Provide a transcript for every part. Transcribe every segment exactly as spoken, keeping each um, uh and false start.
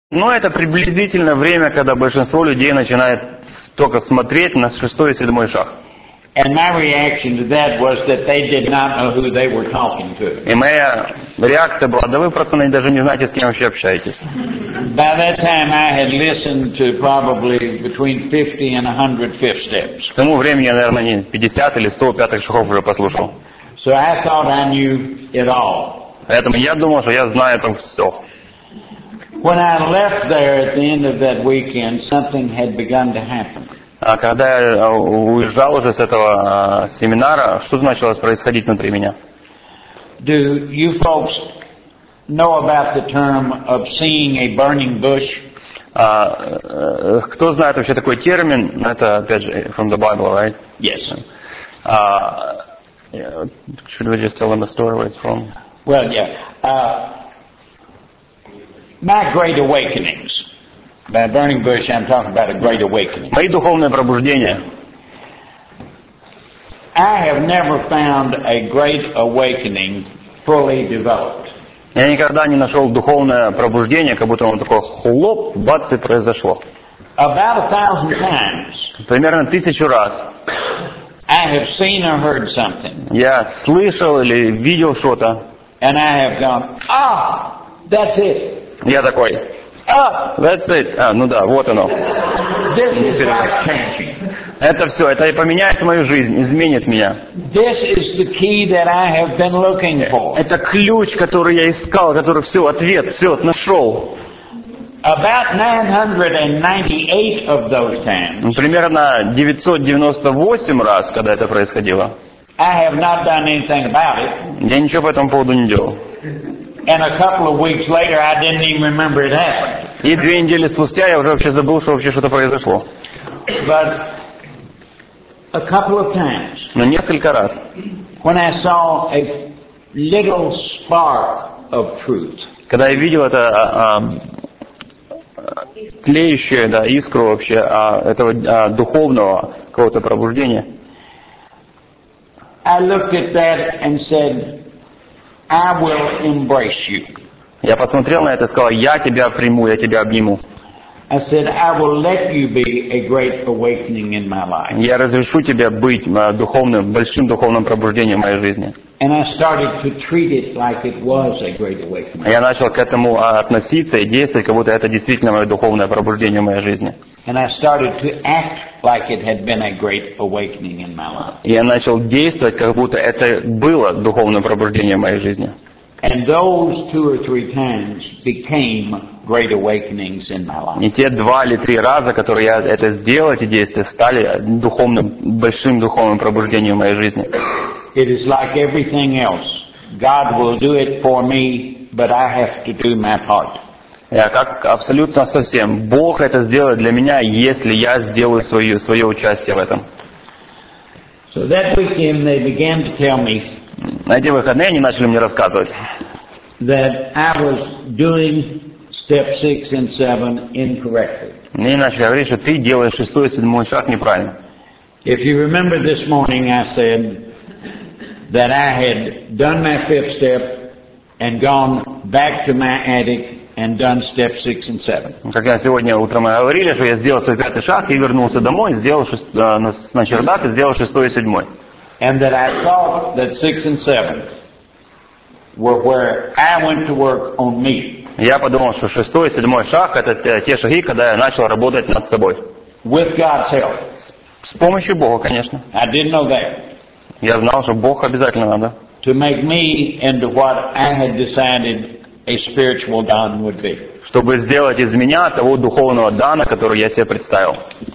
Ну, это приблизительно время, когда большинство людей начинает только смотреть на шестой и седьмой шаг. And my reaction to that was that they did not know who they were talking to. И моя реакция была: да вы, пацаны, даже не знаете, с кем вообще общаетесь. By that time I had listened to probably between fifty and one hundred fifth steps. К тому времени я, наверное, не пятьдесят или сто пятых шагов уже послушал. So I thought I knew it all. Поэтому я думал, что я знаю там все. When I left there at the end of that weekend, something had begun to happen. А когда я уезжал уже с этого семинара, что-то началось происходить внутри меня. Do you folks know about the term of seeing a burning bush? А, кто знает вообще такой термин? Это, опять же, from the Bible, right? Yes. Uh, should we just tell them the story where it's from? Well, yeah. Uh, my great awakenings. By burning bush, I'm talking about a great awakening. Мои духовные пробуждения. I have never found a great awakening fully developed. Я никогда не нашел духовное пробуждение, как будто оно такое хлоп, бац, и произошло. About a thousand times. Примерно тысячу раз. I have seen or heard something. Я слышал или видел что-то. And I have gone, ah, that's it. Я такой, а, that's it. А, ну да, вот оно. This is life changing. Это все, это и поменяет мою жизнь, изменит меня. This is the key that I have been looking for. Это ключ, который я искал, который все, ответ, все, нашел. About nine hundred ninety-eight of those times. Примерно девятьсот девяносто восемь раз, когда это происходило. I have not done anything about it. Я ничего по этому поводу не делал. And a couple of weeks later, I didn't even remember it happened. И две недели спустя я уже вообще забыл, что вообще что-то произошло. But a couple of times, Но несколько раз, when I saw a little spark of truth, когда я видел это а, а, тлеющую, да, искру вообще а, этого а, духовного какого-то пробуждения, I looked at that and said, I will embrace you. я посмотрел на это и сказал: я тебя приму, я тебя обниму. I said, I will let you be a great awakening in my life. Я разрешу тебе быть духовным, большим духовным пробуждением в моей жизни. And I started to treat it like it was a great awakening. Я начал к этому относиться и действовать, как будто это действительно мое духовное пробуждение в моей жизни. And I started to act like it had been a great awakening in my life. И я начал действовать, как будто это было духовное пробуждение в моей жизни. And those two or three times became great awakenings in my life. И те два или три раза, которые я это сделал, эти действия, стали духовным, большим духовным пробуждением в моей жизни. It is like everything else. God will do it for me, but I have to do my part. Я как абсолютно совсем. Бог это сделает для меня, если я сделаю свое, свое участие в этом. So that weekend they began to tell me На эти выходные они начали мне рассказывать, that I was doing step six and seven incorrectly. мне начали говорить, что ты делаешь шестой и седьмой шаг неправильно. If you remember this morning, I said that I had done my fifth step and gone back to my attic and done step six and seven. Как я сегодня утром говорили, что я сделал свой пятый шаг и вернулся домой, сделал шест... на, на чердак и сделал шестой и седьмой. And that I thought that six and seven were where I went to work on me. Я подумал, что шестой и седьмой шаг это те шаги, когда я начал работать над собой. With God's help. С, с помощью Бога, конечно. I didn't know that. Я знал, что Бог обязательно надо. To make me into what I had decided a spiritual Don would be. Чтобы сделать из меня того духовного Дана, который я себе представил.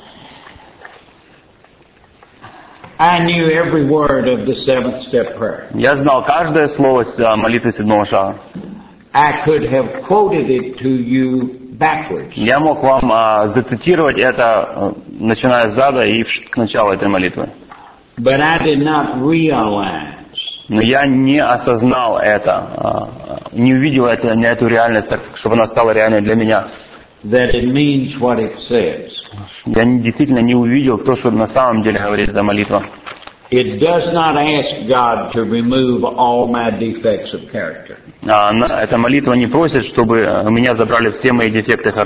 I knew every word of the seventh step prayer. Я знал каждое слово молитвы седьмого шага. I could have quoted it to you backwards. Я мог вам а, зацитировать это, а, начиная с зада и к началу этой молитвы. But I did not realize Но я не осознал это, а, не увидел это, не эту реальность, так, чтобы она стала реальной для меня. that it means what it says. Я действительно не увидел то, что на самом деле говорит эта молитва. It does not ask God to remove all my defects of character. А, эта молитва не просит, чтобы у меня забрали все мои дефекты характера.